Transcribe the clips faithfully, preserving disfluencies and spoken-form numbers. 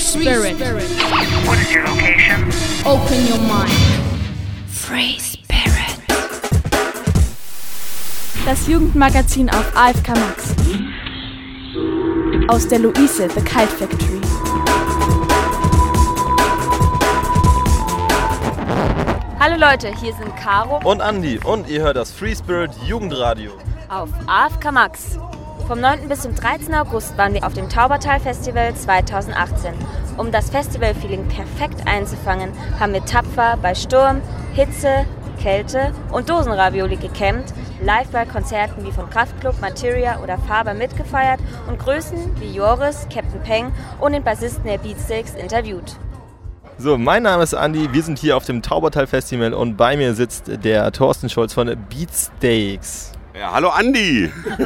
Spirit. What is your location? Open your mind. Free Spirit. Das Jugendmagazin auf A F K Max. Aus der Luise, The Kite Factory. Hallo Leute, hier sind Caro und Andi und ihr hört das Free Spirit Jugendradio auf A F K Max. Vom neunten bis zum dreizehnten August waren wir auf dem Taubertal Festival zweitausendachtzehn. Um das Festival-Feeling perfekt einzufangen, haben wir tapfer bei Sturm, Hitze, Kälte und Dosenravioli gecampt, live bei Konzerten wie von Kraftklub, Materia oder Faber mitgefeiert und Größen wie Joris, Captain Peng und den Bassisten der Beatsteaks interviewt. So, mein Name ist Andi, wir sind hier auf dem Taubertal Festival und bei mir sitzt der Thorsten Scholz von Beatsteaks. Ja, hallo Andi!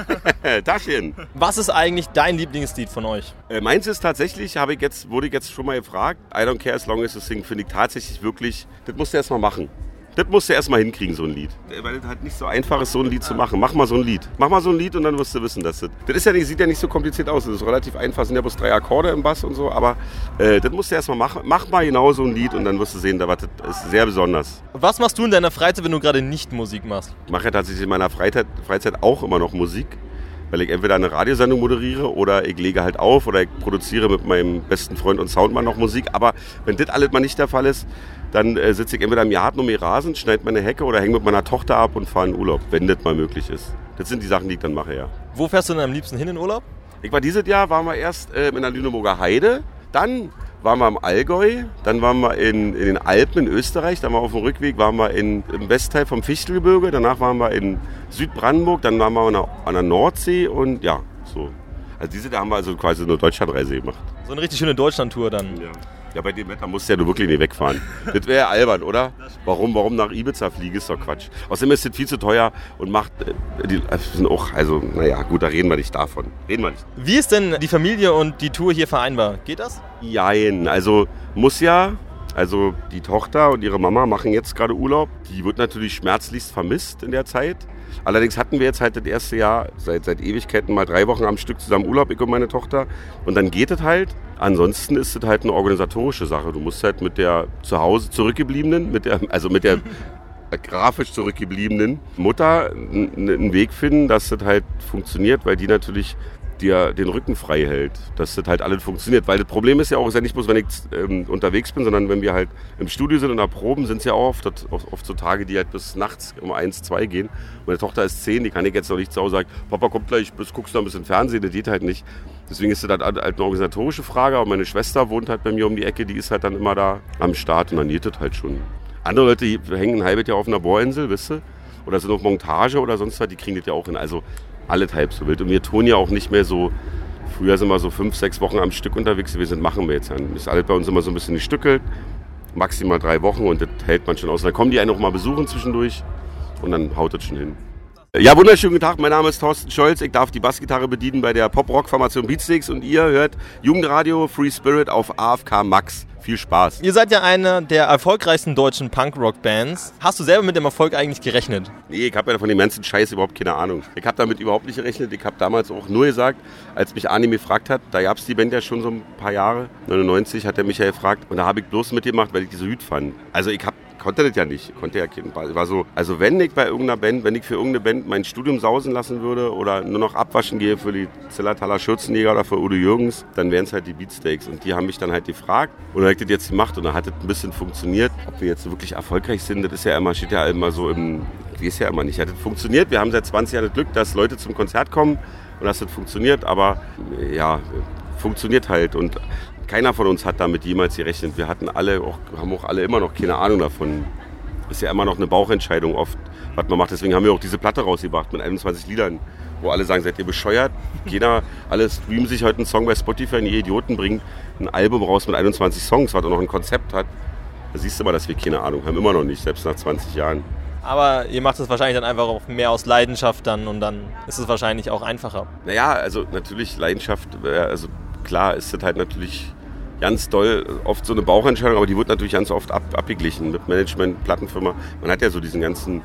Taschen! Was ist eigentlich dein Lieblingslied von euch? Äh, meins ist tatsächlich, habe ich jetzt, wurde ich jetzt schon mal gefragt, I Don't Care As Long As You Sing, finde ich tatsächlich wirklich, das musst du erst mal machen. Das musst du erst mal hinkriegen, so ein Lied. Weil das halt nicht so einfach ist, so ein Lied zu machen. Mach mal so ein Lied. Mach mal so ein Lied und dann wirst du wissen, dass das... Das ist ja nicht, sieht ja nicht so kompliziert aus. Das ist relativ einfach. Es sind ja bloß drei Akkorde im Bass und so. Aber äh, das musst du erst mal machen. Mach mal genau so ein Lied und dann wirst du sehen, das ist sehr besonders. Was machst du in deiner Freizeit, wenn du gerade nicht Musik machst? Ich mache ja tatsächlich in meiner Freizeit, Freizeit auch immer noch Musik. Weil ich entweder eine Radiosendung moderiere oder ich lege halt auf oder ich produziere mit meinem besten Freund und Soundmann noch Musik. Aber wenn das alles mal nicht der Fall ist, dann äh, sitze ich entweder im Garten um mir Rasen, schneide meine Hecke oder hänge mit meiner Tochter ab und fahre in Urlaub, wenn das mal möglich ist. Das sind die Sachen, die ich dann mache, ja. Wo fährst du denn am liebsten hin in Urlaub? Ich war dieses Jahr, waren wir erst äh, in der Lüneburger Heide, dann waren wir im Allgäu, dann waren wir in, in den Alpen in Österreich, dann waren wir auf dem Rückweg, waren wir in, im Westteil vom Fichtelgebirge, danach waren wir in Südbrandenburg, dann waren wir an der, an der Nordsee und ja, so. Also diese Jahr haben wir also quasi eine Deutschlandreise gemacht. So eine richtig schöne Deutschlandtour dann. Ja. Ja, bei dem Wetter musst du ja du wirklich nicht wegfahren. Das wäre ja albern, oder? Warum, warum nach Ibiza fliegen, ist doch Quatsch. Außerdem ist das viel zu teuer und macht, äh, die sind auch, also, naja, gut, da reden wir nicht davon. Reden wir nicht. Wie ist denn die Familie und die Tour hier vereinbar? Geht das? Jein, also muss ja, also die Tochter und ihre Mama machen jetzt gerade Urlaub. Die wird natürlich schmerzlichst vermisst in der Zeit. Allerdings hatten wir jetzt halt das erste Jahr seit, seit Ewigkeiten mal drei Wochen am Stück zusammen Urlaub, ich und meine Tochter. Und dann geht es halt. Ansonsten ist es halt eine organisatorische Sache. Du musst halt mit der zu Hause zurückgebliebenen, mit der, also mit der grafisch zurückgebliebenen Mutter einen Weg finden, dass das halt funktioniert, weil die natürlich dir den Rücken frei hält, dass das halt alles funktioniert. Weil das Problem ist ja auch, ist ja nicht bloß, wenn ich ähm, unterwegs bin, sondern wenn wir halt im Studio sind und da proben, sind es ja auch oft, oft, oft so Tage, die halt bis nachts um eins, zwei gehen. Meine Tochter ist zehn, die kann ich jetzt noch nicht zu Hause sagen, Papa, kommt gleich, bis guckst du noch ein bisschen Fernsehen, das geht halt nicht. Deswegen ist das halt eine organisatorische Frage, aber meine Schwester wohnt halt bei mir um die Ecke, die ist halt dann immer da am Start und dann geht das halt schon. Andere Leute die hängen ein halbes Jahr auf einer Bohrinsel, wisst ihr? Oder sind auf Montage oder sonst was, die kriegen das ja auch hin. Also alles halb so wild. Und wir tun ja auch nicht mehr so, früher sind wir so fünf, sechs Wochen am Stück unterwegs gewesen, das machen wir jetzt. Dann ist alles bei uns immer so ein bisschen gestückelt, maximal drei Wochen und das hält man schon aus. Und dann kommen die einen noch mal besuchen zwischendurch und dann haut das schon hin. Ja, wunderschönen guten Tag, mein Name ist Thorsten Scholz, ich darf die Bassgitarre bedienen bei der Pop-Rock-Formation Beatsteaks und ihr hört Jugendradio Free Spirit auf A F K Max. Viel Spaß. Ihr seid ja eine der erfolgreichsten deutschen Punk-Rock-Bands. Hast du selber mit dem Erfolg eigentlich gerechnet? Nee, ich habe ja von dem ganzen Scheiß überhaupt keine Ahnung. Ich habe damit überhaupt nicht gerechnet. Ich habe damals auch nur gesagt, als mich Arni gefragt hat, da gab es die Band ja schon so ein paar Jahre, neunundneunzig hat er mich ja gefragt und da habe ich bloß mitgemacht, weil ich die so gut fand. Also ich habe konnte das ja nicht, konnte ja kein, war so, also wenn ich bei irgendeiner Band, wenn ich für irgendeine Band mein Studium sausen lassen würde oder nur noch abwaschen gehe für die Zillertaler Schürzenjäger oder für Udo Jürgens, dann wären es halt die Beatsteaks und die haben mich dann halt gefragt und dann habe ich das jetzt gemacht und dann hat das ein bisschen funktioniert. Ob wir jetzt wirklich erfolgreich sind, das ist ja immer, steht ja immer so im, ich weiß ja immer nicht, hat das funktioniert, wir haben seit zwanzig Jahren das Glück, dass Leute zum Konzert kommen und dass das funktioniert, aber ja, funktioniert halt und keiner von uns hat damit jemals gerechnet. Wir hatten alle, auch, haben auch alle immer noch keine Ahnung davon. Ist ja immer noch eine Bauchentscheidung oft, was man macht. Deswegen haben wir auch diese Platte rausgebracht mit einundzwanzig Liedern, wo alle sagen, seid ihr bescheuert? Jeder, alle streamen sich heute einen Song bei Spotify und die Idioten bringen ein Album raus mit einundzwanzig Songs, was auch noch ein Konzept hat. Da siehst du mal, dass wir keine Ahnung haben. Immer noch nicht, selbst nach zwanzig Jahren. Aber ihr macht es wahrscheinlich dann einfach auch mehr aus Leidenschaft dann und dann ist es wahrscheinlich auch einfacher. Naja, also natürlich Leidenschaft, also klar ist das halt natürlich ganz doll, oft so eine Bauchentscheidung, aber die wird natürlich ganz oft ab, abgeglichen mit Management, Plattenfirma. Man hat ja so diesen ganzen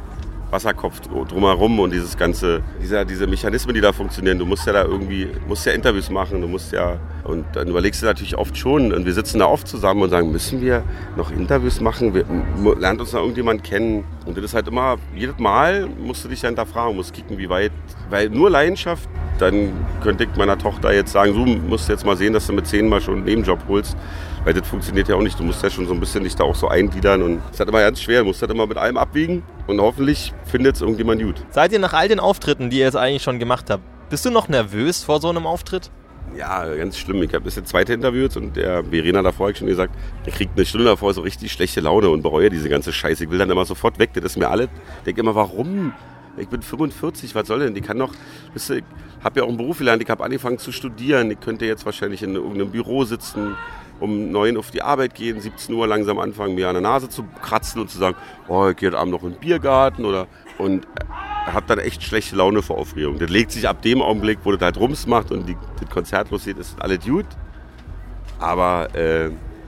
Wasserkopf drumherum und dieses ganze, dieser, diese Mechanismen, die da funktionieren. Du musst ja da irgendwie, musst ja Interviews machen, du musst ja, und dann überlegst du natürlich oft schon, und wir sitzen da oft zusammen und sagen, müssen wir noch Interviews machen? Wir, lernt uns da irgendjemand kennen? Und das ist halt immer, jedes Mal musst du dich ja hinterfragen, musst kicken, wie weit, weil nur Leidenschaft, dann könnte ich meiner Tochter jetzt sagen, du musst jetzt mal sehen, dass du mit zehn Mal schon einen Nebenjob holst. Weil das funktioniert ja auch nicht. Du musst ja schon so ein bisschen dich da auch so eingliedern. Und das ist halt immer ganz schwer. Du musst halt immer mit allem abwiegen. Und hoffentlich findet es irgendjemand gut. Seid ihr nach all den Auftritten, die ihr jetzt eigentlich schon gemacht habt, bist du noch nervös vor so einem Auftritt? Ja, ganz schlimm. Ich habe das jetzt zweite interviewt und der Verena davor habe ich schon gesagt, der kriegt eine Stunde davor so richtig schlechte Laune und bereue diese ganze Scheiße. Ich will dann immer sofort weg. Das ist mir alles. Ich denke immer, warum? Ich bin fünfundvierzig, was soll denn? Ich kann noch, wisst ihr, ich habe ja auch einen Beruf gelernt. Ich habe angefangen zu studieren. Ich könnte jetzt wahrscheinlich in irgendeinem Büro sitzen, um neun auf die Arbeit gehen, siebzehn Uhr langsam anfangen, mir an der Nase zu kratzen und zu sagen, oh, ich gehe heute Abend noch in den Biergarten oder, und habe dann echt schlechte Laune vor Aufregung. Das legt sich ab dem Augenblick, wo das halt Rums macht und die, das Konzert losgeht, ist alles gut, aber äh,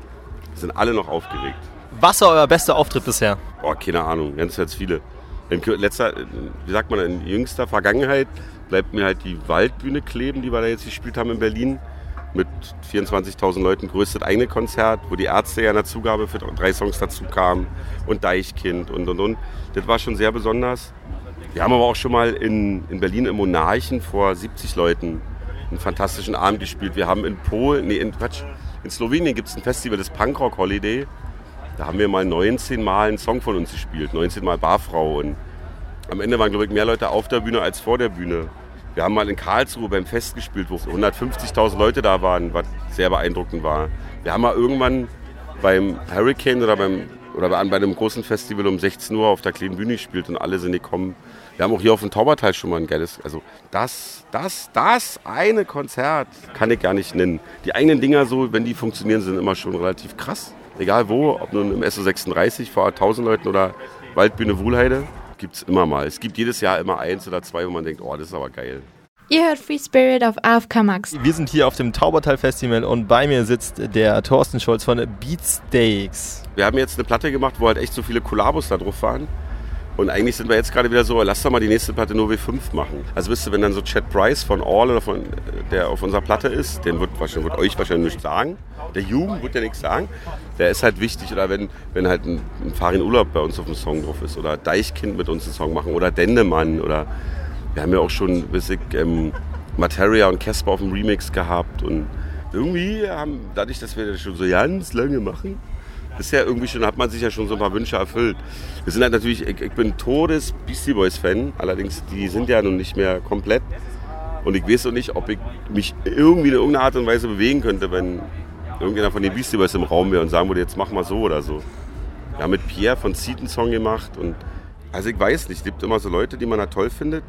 sind alle noch aufgeregt. Was war euer bester Auftritt bisher? Oh, keine Ahnung, ganz, ganz viele. In letzter, wie sagt man, in jüngster Vergangenheit bleibt mir halt die Waldbühne kleben, die wir da jetzt gespielt haben in Berlin. Mit vierundzwanzigtausend Leuten, größtes eigene Konzert, wo die Ärzte ja in der Zugabe für drei Songs dazu kamen und Deichkind und und und. Das war schon sehr besonders. Wir haben aber auch schon mal in, in Berlin im Monarchen vor siebzig Leuten einen fantastischen Abend gespielt. Wir haben in Polen, nee, in, Quatsch, in Slowenien gibt es ein Festival, das Punkrock Holiday. Da haben wir mal neunzehn Mal einen Song von uns gespielt, neunzehn Mal Barfrau. Und am Ende waren, glaube ich, mehr Leute auf der Bühne als vor der Bühne. Wir haben mal in Karlsruhe beim Fest gespielt, wo hundertfünfzigtausend Leute da waren, was sehr beeindruckend war. Wir haben mal irgendwann beim Hurricane oder, beim, oder bei einem großen Festival um sechzehn Uhr auf der kleinen Bühne gespielt und alle sind gekommen. Wir haben auch hier auf dem Taubertal schon mal ein geiles, also das, das, das eine Konzert kann ich gar nicht nennen. Die eigenen Dinger so, wenn die funktionieren, sind immer schon relativ krass. Egal wo, ob nun im S O sechsunddreißig vor tausend Leuten oder Waldbühne Wuhlheide. Gibt es immer mal. Es gibt jedes Jahr immer eins oder zwei, wo man denkt, oh, das ist aber geil. Ihr hört Free Spirit auf A F K Max. Wir sind hier auf dem Taubertal Festival und bei mir sitzt der Thorsten Scholz von Beatsteaks. Wir haben jetzt eine Platte gemacht, wo halt echt so viele Kollabos da drauf waren. Und eigentlich sind wir jetzt gerade wieder so, lass doch mal die nächste Platte nur W fünf machen. Also wisst ihr, wenn dann so Chad Price von All, oder von, der auf unserer Platte ist, den wird, wahrscheinlich, wird euch wahrscheinlich nichts sagen. Der Jugend wird ja nichts sagen. Der ist halt wichtig. Oder wenn, wenn halt ein, ein Farin Urlaub bei uns auf dem Song drauf ist. Oder Deichkind mit uns einen Song machen. Oder Dendemann. Oder wir haben ja auch schon, weiß ich, ähm, Materia und Casper auf dem Remix gehabt. Und irgendwie haben, dadurch, dass wir das schon so ganz lange machen, ist ja irgendwie schon, hat man sich ja schon so ein paar Wünsche erfüllt. Wir sind halt natürlich, ich, ich bin todes Beastie Boys Fan, allerdings die sind ja nun nicht mehr komplett. Und ich weiß auch nicht, ob ich mich irgendwie in irgendeiner Art und Weise bewegen könnte, wenn irgendjemand von den Beastie Boys im Raum wäre und sagen würde, jetzt mach mal so oder so. Wir haben mit Pierre von Seed einen Song gemacht und also ich weiß nicht, es gibt immer so Leute, die man da toll findet.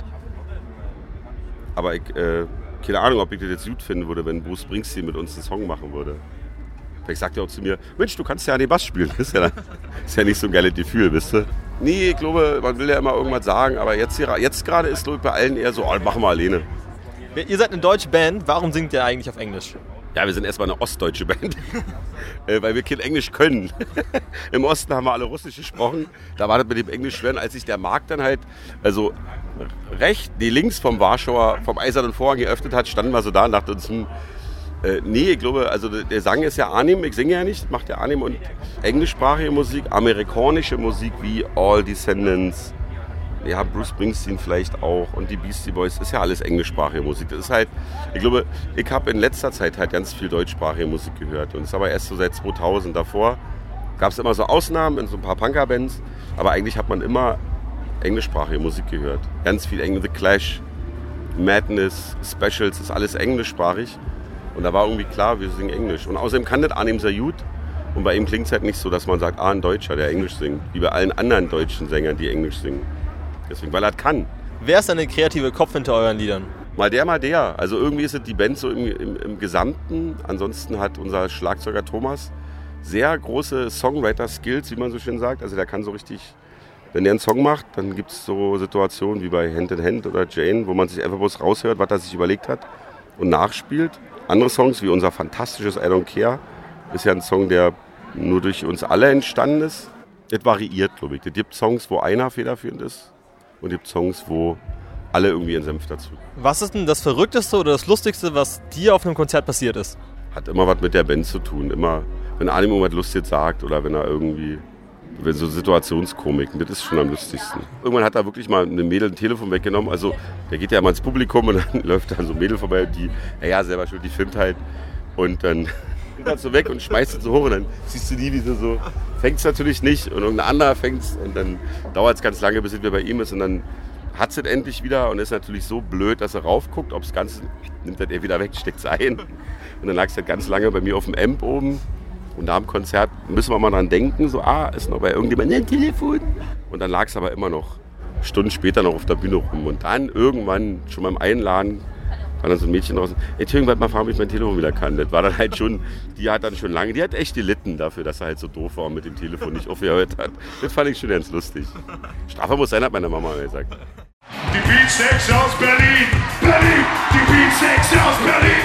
Aber ich, äh, keine Ahnung, ob ich das jetzt gut finden würde, wenn Bruce Springsteen mit uns einen Song machen würde. Vielleicht sagt er auch zu mir, Mensch, du kannst ja an den Bass spielen. Das ist ja, ist ja nicht so ein geiles Gefühl, wisst ihr? Nee, ich glaube, man will ja immer irgendwas sagen, aber jetzt, hier, jetzt gerade ist es bei allen eher so, oh, machen wir alleine. Ihr seid eine deutsche Band, warum singt ihr eigentlich auf Englisch? Ja, wir sind erstmal eine ostdeutsche Band, äh, weil wir kein Englisch können. Im Osten haben wir alle Russisch gesprochen, da war das mit dem Englisch schwer, als sich der Markt dann halt, also rechts, nee, links vom Warschauer, vom Eisernen Vorhang geöffnet hat, standen wir so da und dachten uns, hm, Äh, nee, ich glaube, also der Sang ist ja Arnim, ich singe ja nicht, macht ja Arnim und englischsprachige Musik, amerikanische Musik wie All Descendants, ja, Bruce Springsteen vielleicht auch und die Beastie Boys, ist ja alles englischsprachige Musik. Das ist halt, ich glaube, ich habe in letzter Zeit halt ganz viel deutschsprachige Musik gehört und es ist aber erst so seit zweitausend. Davor gab es immer so Ausnahmen in so ein paar Punker-Bands, aber eigentlich hat man immer englischsprachige Musik gehört. Ganz viel Englisch, The Clash, Madness, Specials, ist alles englischsprachig. Und da war irgendwie klar, wir singen Englisch. Und außerdem kann das Arnim sehr gut. Und bei ihm klingt es halt nicht so, dass man sagt, ah, ein Deutscher, der Englisch singt. Wie bei allen anderen deutschen Sängern, die Englisch singen. Deswegen, weil er das kann. Wer ist denn der kreative Kopf hinter euren Liedern? Mal der, mal der. Also irgendwie ist es die Band so im, im, im Gesamten. Ansonsten hat unser Schlagzeuger Thomas sehr große Songwriter-Skills, wie man so schön sagt. Also der kann so richtig, wenn der einen Song macht, dann gibt es so Situationen wie bei Hand in Hand oder Jane, wo man sich einfach bloß raushört, was er sich überlegt hat und nachspielt. Andere Songs, wie unser fantastisches I Don't Care, ist ja ein Song, der nur durch uns alle entstanden ist. Das variiert, glaube ich. Es gibt Songs, wo einer federführend ist und gibt Songs, wo alle irgendwie ihren Senf dazu. Was ist denn das Verrückteste oder das Lustigste, was dir auf einem Konzert passiert ist? Hat immer was mit der Band zu tun. Immer, wenn Arnim irgendwas Lustiges sagt oder wenn er irgendwie, wenn so Situationskomiken, das ist schon am lustigsten. Irgendwann hat er wirklich mal eine Mädel ein Telefon weggenommen. Also der geht ja immer ins Publikum und dann läuft da so ein Mädel vorbei, die, naja, selber schuld, die filmt halt. Und dann geht er so weg und schmeißt es so hoch und dann siehst du die, wie sie so, fängt es natürlich nicht und irgendein anderer fängt es und dann dauert es ganz lange, bis es wieder bei ihm ist und dann hat es endlich wieder und ist natürlich so blöd, dass er raufguckt, ob das Ganze, nimmt das er wieder weg, steckt es ein. Und dann lag es halt ganz lange bei mir auf dem Amp oben. Und nach dem Konzert müssen wir mal dran denken, so, ah, ist noch bei irgendjemandem ein Telefon. Und dann lag es aber immer noch Stunden später noch auf der Bühne rum. Und dann irgendwann, schon beim Einladen, war dann so ein Mädchen draußen, Entschuldigung, mal fragen, ob ich mein Telefon wieder kann. Das war dann halt schon, die hat dann schon lange, die hat echt gelitten dafür, dass er halt so doof war und mit dem Telefon nicht aufgehört hat. Das fand ich schon ganz lustig. Strafe muss sein, hat meine Mama mir gesagt. Die Beatsteaks aus Berlin, Berlin, die Beatsteaks aus Berlin.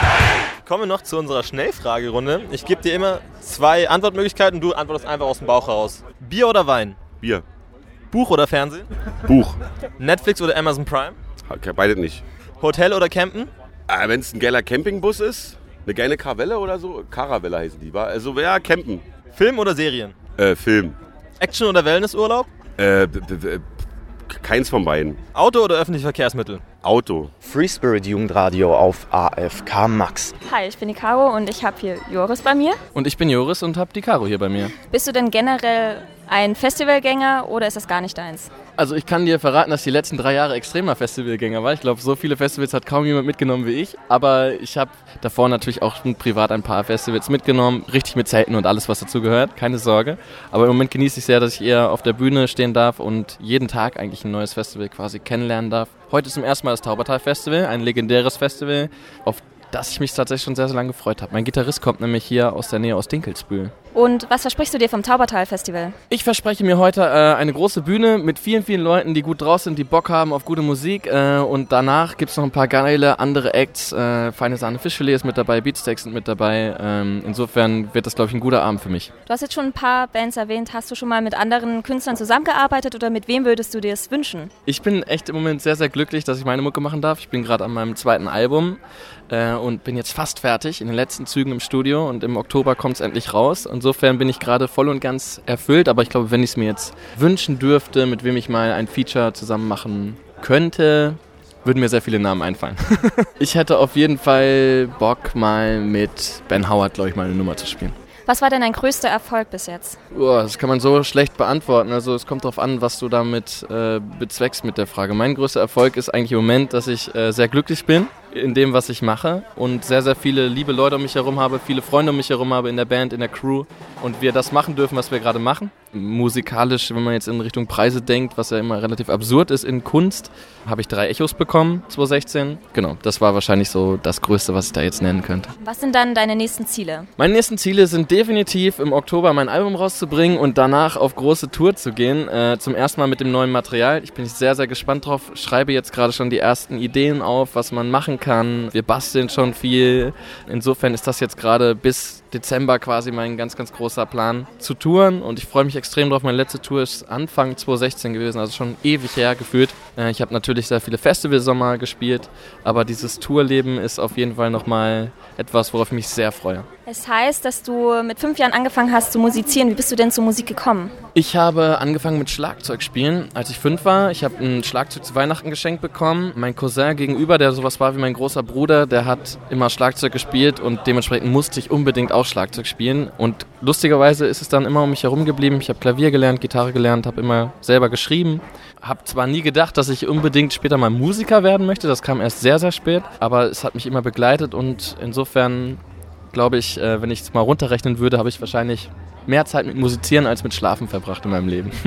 Kommen wir noch zu unserer Schnellfragerunde. Ich gebe dir immer zwei Antwortmöglichkeiten, du antwortest einfach aus dem Bauch heraus. Bier oder Wein? Bier. Buch oder Fernsehen? Buch. Netflix oder Amazon Prime? Okay, beide nicht. Hotel oder Campen? Ah, wenn es ein geiler Campingbus ist, eine geile Caravelle oder so, Caravelle heißen die, war also ja, campen. Film oder Serien? Äh, Film. Action oder Wellnessurlaub? Äh, b- b- b- keins von beiden. Auto oder öffentliche Verkehrsmittel? Auto. Free Spirit Jugendradio auf A F K Max. Hi, ich bin die Caro und ich habe hier Joris bei mir. Und ich bin Joris und habe die Caro hier bei mir. Bist du denn generell ein Festivalgänger oder ist das gar nicht deins? Also ich kann dir verraten, dass ich die letzten drei Jahre extremer Festivalgänger war. Ich glaube, so viele Festivals hat kaum jemand mitgenommen wie ich. Aber ich habe davor natürlich auch privat ein paar Festivals mitgenommen. Richtig mit Zelten und alles, was dazu gehört. Keine Sorge. Aber im Moment genieße ich sehr, dass ich eher auf der Bühne stehen darf und jeden Tag eigentlich ein neues Festival quasi kennenlernen darf. Heute ist zum ersten Mal das Taubertal-Festival, ein legendäres Festival, auf das ich mich tatsächlich schon sehr, sehr lange gefreut habe. Mein Gitarrist kommt nämlich hier aus der Nähe aus Dinkelsbühl. Und was versprichst du dir vom Taubertal-Festival? Ich verspreche mir heute äh, eine große Bühne mit vielen, vielen Leuten, die gut draus sind, die Bock haben auf gute Musik. Äh, und danach gibt es noch ein paar geile andere Acts. Äh, Feine Sahne Fischfilet ist mit dabei, Beatsteaks sind mit dabei. Ähm, insofern wird das, glaube ich, ein guter Abend für mich. Du hast jetzt schon ein paar Bands erwähnt. Hast du schon mal mit anderen Künstlern zusammengearbeitet oder mit wem würdest du dir es wünschen? Ich bin echt im Moment sehr, sehr glücklich, dass ich meine Mucke machen darf. Ich bin gerade an meinem zweiten Album äh, und bin jetzt fast fertig, in den letzten Zügen im Studio. Und im Oktober kommt es endlich raus. Insofern bin ich gerade voll und ganz erfüllt, aber ich glaube, wenn ich es mir jetzt wünschen dürfte, mit wem ich mal ein Feature zusammen machen könnte, würden mir sehr viele Namen einfallen. Ich hätte auf jeden Fall Bock, mal mit Ben Howard, glaube ich, mal eine Nummer zu spielen. Was war denn dein größter Erfolg bis jetzt? Oh, das kann man so schlecht beantworten. Also es kommt darauf an, was du damit äh, bezweckst mit der Frage. Mein größter Erfolg ist eigentlich im Moment, dass ich äh, sehr glücklich bin in dem, was ich mache und sehr, sehr viele liebe Leute um mich herum habe, viele Freunde um mich herum habe in der Band, in der Crew und wir das machen dürfen, was wir gerade machen. Musikalisch, wenn man jetzt in Richtung Preise denkt, was ja immer relativ absurd ist in Kunst, habe ich drei Echos bekommen, zwanzig sechzehn. Genau, das war wahrscheinlich so das Größte, was ich da jetzt nennen könnte. Was sind dann deine nächsten Ziele? Meine nächsten Ziele sind definitiv im Oktober mein Album rauszubringen und danach auf große Tour zu gehen, äh, zum ersten Mal mit dem neuen Material. Ich bin sehr, sehr gespannt drauf, schreibe jetzt gerade schon die ersten Ideen auf, was man machen kann. Wir basteln schon viel. Insofern ist das jetzt gerade bis Dezember quasi mein ganz, ganz großer Plan zu touren und ich freue mich extrem drauf. Meine letzte Tour ist Anfang zwanzig sechzehn gewesen, also schon ewig her gefühlt. Äh, ich habe natürlich sehr viele Festivalsommer gespielt, aber dieses Tourleben ist auf jeden Fall nochmal etwas, worauf ich mich sehr freue. Es heißt, dass du mit fünf Jahren angefangen hast zu musizieren. Wie bist du denn zur Musik gekommen? Ich habe angefangen mit Schlagzeug spielen, als ich fünf war. Ich habe ein Schlagzeug zu Weihnachten geschenkt bekommen. Mein Cousin gegenüber, der sowas war wie mein großer Bruder, der hat immer Schlagzeug gespielt und dementsprechend musste ich unbedingt auch Schlagzeug spielen. Und lustigerweise ist es dann immer um mich herum geblieben. Ich habe Klavier gelernt, Gitarre gelernt, habe immer selber geschrieben. Habe zwar nie gedacht, dass ich unbedingt später mal Musiker werden möchte. Das kam erst sehr, sehr spät. Aber es hat mich immer begleitet und insofern glaube ich, wenn ich es mal runterrechnen würde, habe ich wahrscheinlich mehr Zeit mit Musizieren als mit Schlafen verbracht in meinem Leben.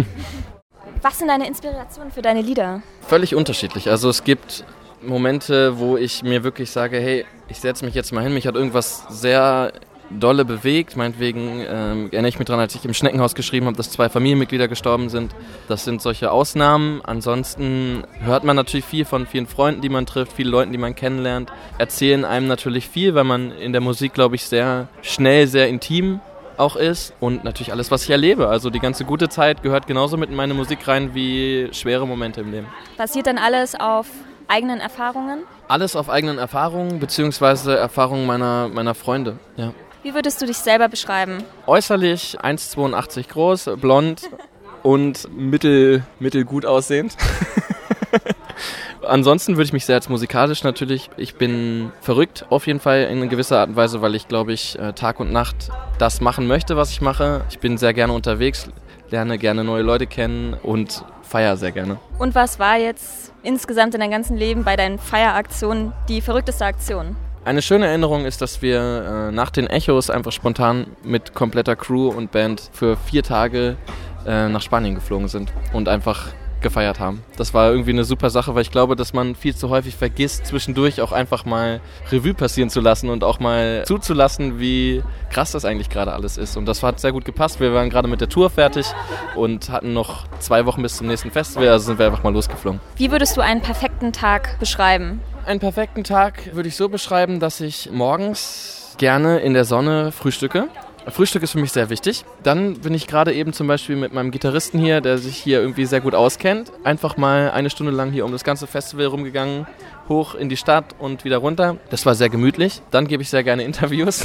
Was sind deine Inspirationen für deine Lieder? Völlig unterschiedlich. Also es gibt Momente, wo ich mir wirklich sage, hey, ich setze mich jetzt mal hin, mich hat irgendwas sehr dolle bewegt. Meinetwegen ähm, erinnere ich mich daran, als ich im Schneckenhaus geschrieben habe, dass zwei Familienmitglieder gestorben sind. Das sind solche Ausnahmen. Ansonsten hört man natürlich viel von vielen Freunden, die man trifft, viele Leuten, die man kennenlernt. Erzählen einem natürlich viel, weil man in der Musik, glaube ich, sehr schnell, sehr intim auch ist und natürlich alles, was ich erlebe. Also die ganze gute Zeit gehört genauso mit in meine Musik rein wie schwere Momente im Leben. Basiert dann alles auf eigenen Erfahrungen? Alles auf eigenen Erfahrungen beziehungsweise Erfahrungen meiner, meiner Freunde, ja. Wie würdest du dich selber beschreiben? Äußerlich eins Komma zweiundachtzig groß, blond und mittel, mittelgut aussehend. Ansonsten würde ich mich sehr als musikalisch natürlich, ich bin verrückt auf jeden Fall in gewisser Art und Weise, weil ich glaube ich Tag und Nacht das machen möchte, was ich mache. Ich bin sehr gerne unterwegs, lerne gerne neue Leute kennen und feiere sehr gerne. Und was war jetzt insgesamt in deinem ganzen Leben bei deinen Feieraktionen die verrückteste Aktion? Eine schöne Erinnerung ist, dass wir äh, nach den Echos einfach spontan mit kompletter Crew und Band für vier Tage äh, nach Spanien geflogen sind und einfach gefeiert haben. Das war irgendwie eine super Sache, weil ich glaube, dass man viel zu häufig vergisst, zwischendurch auch einfach mal Revue passieren zu lassen und auch mal zuzulassen, wie krass das eigentlich gerade alles ist. Und das hat sehr gut gepasst. Wir waren gerade mit der Tour fertig und hatten noch zwei Wochen bis zum nächsten Festival, also sind wir einfach mal losgeflogen. Wie würdest du einen perfekten Tag beschreiben? Einen perfekten Tag würde ich so beschreiben, dass ich morgens gerne in der Sonne frühstücke. Frühstück ist für mich sehr wichtig. Dann bin ich gerade eben zum Beispiel mit meinem Gitarristen hier, der sich hier irgendwie sehr gut auskennt, einfach mal eine Stunde lang hier um das ganze Festival rumgegangen, hoch in die Stadt und wieder runter. Das war sehr gemütlich. Dann gebe ich sehr gerne Interviews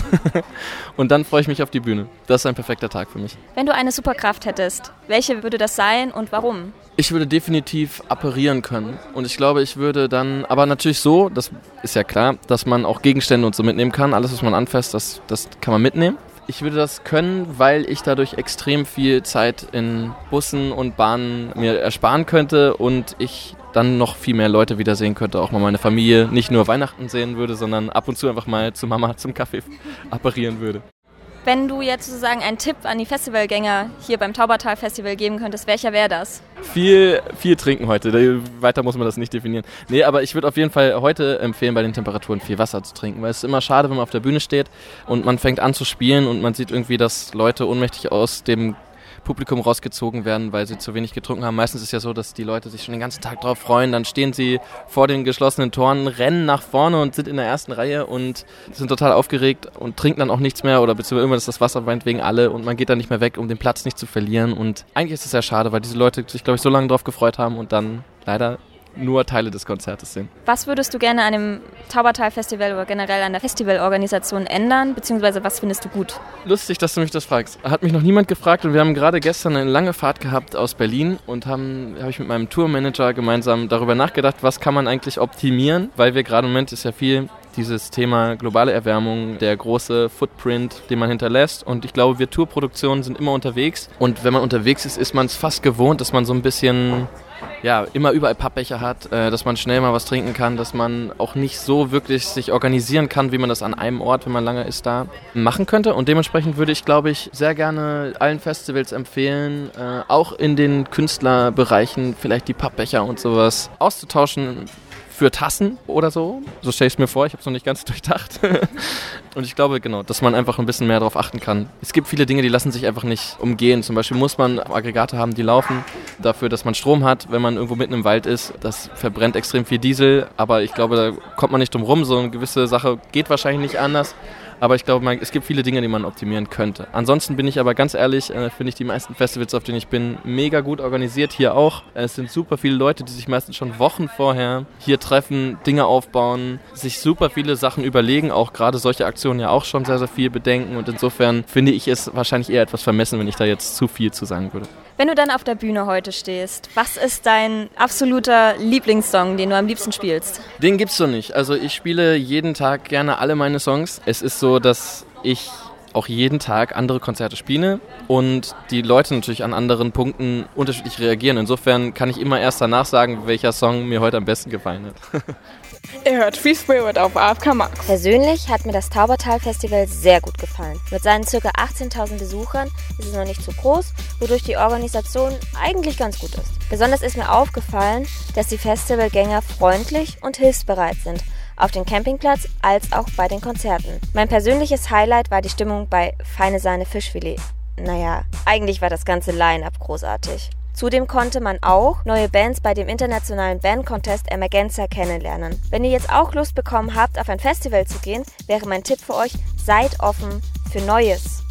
und dann freue ich mich auf die Bühne. Das ist ein perfekter Tag für mich. Wenn du eine Superkraft hättest, welche würde das sein und warum? Ich würde definitiv apparieren können und ich glaube, ich würde dann, aber natürlich so, das ist ja klar, dass man auch Gegenstände und so mitnehmen kann. Alles, was man anfasst, das, das kann man mitnehmen. Ich würde das können, weil ich dadurch extrem viel Zeit in Bussen und Bahnen mir ersparen könnte und ich dann noch viel mehr Leute wiedersehen könnte, auch mal meine Familie nicht nur Weihnachten sehen würde, sondern ab und zu einfach mal zu Mama zum Kaffee apparieren würde. Wenn du jetzt sozusagen einen Tipp an die Festivalgänger hier beim Taubertal-Festival geben könntest, welcher wäre das? Viel, viel trinken heute, weiter muss man das nicht definieren. Nee, aber ich würde auf jeden Fall heute empfehlen, bei den Temperaturen viel Wasser zu trinken, weil es ist immer schade, wenn man auf der Bühne steht und man fängt an zu spielen und man sieht irgendwie, dass Leute ohnmächtig aus dem Publikum rausgezogen werden, weil sie zu wenig getrunken haben. Meistens ist es ja so, dass die Leute sich schon den ganzen Tag drauf freuen, dann stehen sie vor den geschlossenen Toren, rennen nach vorne und sind in der ersten Reihe und sind total aufgeregt und trinken dann auch nichts mehr oder beziehungsweise irgendwann ist das Wasser meinetwegen alle und man geht dann nicht mehr weg, um den Platz nicht zu verlieren und eigentlich ist es sehr schade, weil diese Leute sich, glaube ich, so lange drauf gefreut haben und dann leider nur Teile des Konzertes sehen. Was würdest du gerne an dem Taubertal-Festival oder generell an der Festivalorganisation ändern, beziehungsweise was findest du gut? Lustig, dass du mich das fragst. Hat mich noch niemand gefragt und wir haben gerade gestern eine lange Fahrt gehabt aus Berlin und haben, habe ich mit meinem Tourmanager gemeinsam darüber nachgedacht, was kann man eigentlich optimieren, weil wir gerade im Moment ist ja viel dieses Thema globale Erwärmung, der große Footprint, den man hinterlässt. Und ich glaube, wir Tourproduktionen sind immer unterwegs. Und wenn man unterwegs ist, ist man es fast gewohnt, dass man so ein bisschen, ja, immer überall Pappbecher hat, äh, dass man schnell mal was trinken kann, dass man auch nicht so wirklich sich organisieren kann, wie man das an einem Ort, wenn man lange ist, da machen könnte. Und dementsprechend würde ich, glaube ich, sehr gerne allen Festivals empfehlen, äh, auch in den Künstlerbereichen vielleicht die Pappbecher und sowas auszutauschen, für Tassen oder so. So stelle ich es mir vor, ich habe es noch nicht ganz durchdacht. Und ich glaube, genau, dass man einfach ein bisschen mehr darauf achten kann. Es gibt viele Dinge, die lassen sich einfach nicht umgehen. Zum Beispiel muss man Aggregate haben, die laufen, dafür, dass man Strom hat, wenn man irgendwo mitten im Wald ist. Das verbrennt extrem viel Diesel, aber ich glaube, da kommt man nicht drum rum. So eine gewisse Sache geht wahrscheinlich nicht anders. Aber ich glaube, man, es gibt viele Dinge, die man optimieren könnte. Ansonsten bin ich aber ganz ehrlich, äh, finde ich die meisten Festivals, auf denen ich bin, mega gut organisiert. Hier auch. Es sind super viele Leute, die sich meistens schon Wochen vorher hier treffen, Dinge aufbauen, sich super viele Sachen überlegen, auch gerade solche Aktionen ja auch schon sehr, sehr viel bedenken. Und insofern finde ich es wahrscheinlich eher etwas vermessen, wenn ich da jetzt zu viel zu sagen würde. Wenn du dann auf der Bühne heute stehst, was ist dein absoluter Lieblingssong, den du am liebsten spielst? Den gibt's so nicht. Also ich spiele jeden Tag gerne alle meine Songs. Es ist so, dass ich auch jeden Tag andere Konzerte spiele und die Leute natürlich an anderen Punkten unterschiedlich reagieren. Insofern kann ich immer erst danach sagen, welcher Song mir heute am besten gefallen hat. Ihr hört Free Spirit auf A F K Max. Persönlich hat mir das Taubertal-Festival sehr gut gefallen. Mit seinen ca. achtzehntausend Besuchern ist es noch nicht zu groß, wodurch die Organisation eigentlich ganz gut ist. Besonders ist mir aufgefallen, dass die Festivalgänger freundlich und hilfsbereit sind, auf dem Campingplatz als auch bei den Konzerten. Mein persönliches Highlight war die Stimmung bei Feine Sahne Fischfilet. Naja, eigentlich war das ganze Line-Up großartig. Zudem konnte man auch neue Bands bei dem internationalen Band-Contest Emergenza kennenlernen. Wenn ihr jetzt auch Lust bekommen habt, auf ein Festival zu gehen, wäre mein Tipp für euch, seid offen für Neues.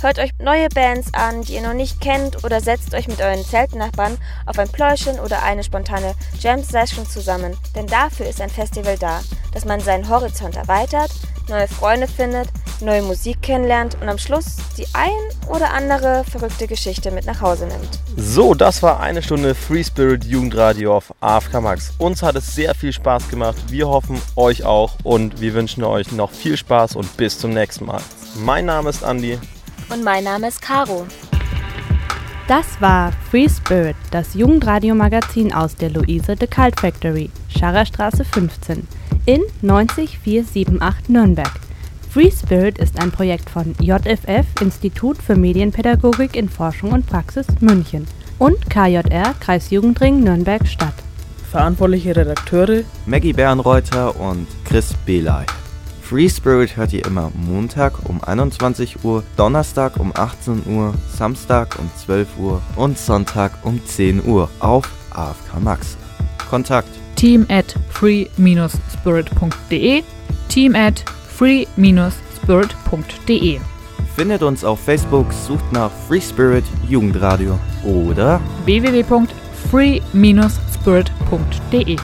Hört euch neue Bands an, die ihr noch nicht kennt, oder setzt euch mit euren Zeltnachbarn auf ein Pläuschen oder eine spontane Jam-Session zusammen. Denn dafür ist ein Festival da, dass man seinen Horizont erweitert, neue Freunde findet, neue Musik kennenlernt und am Schluss die ein oder andere verrückte Geschichte mit nach Hause nimmt. So, das war eine Stunde Free Spirit Jugendradio auf A F K Max. Uns hat es sehr viel Spaß gemacht. Wir hoffen, euch auch. Und wir wünschen euch noch viel Spaß und bis zum nächsten Mal. Mein Name ist Andi. Und mein Name ist Caro. Das war Free Spirit, das Jugendradio-Magazin aus der Luise de Cult Factory, Scharerstraße fünfzehn, in neunzig vier sieben acht Nürnberg. Free Spirit ist ein Projekt von J F F, Institut für Medienpädagogik in Forschung und Praxis München, und K J R, Kreisjugendring Nürnberg-Stadt. Verantwortliche Redakteure Maggie Bernreuther und Chris Belay. Free Spirit hört ihr immer Montag um einundzwanzig Uhr, Donnerstag um achtzehn Uhr, Samstag um zwölf Uhr und Sonntag um zehn Uhr auf A F K Max. Kontakt team at free spirit punkt de, team at free spirit punkt de. Findet uns auf Facebook, sucht nach Free Spirit Jugendradio oder w w w punkt free spirit punkt de.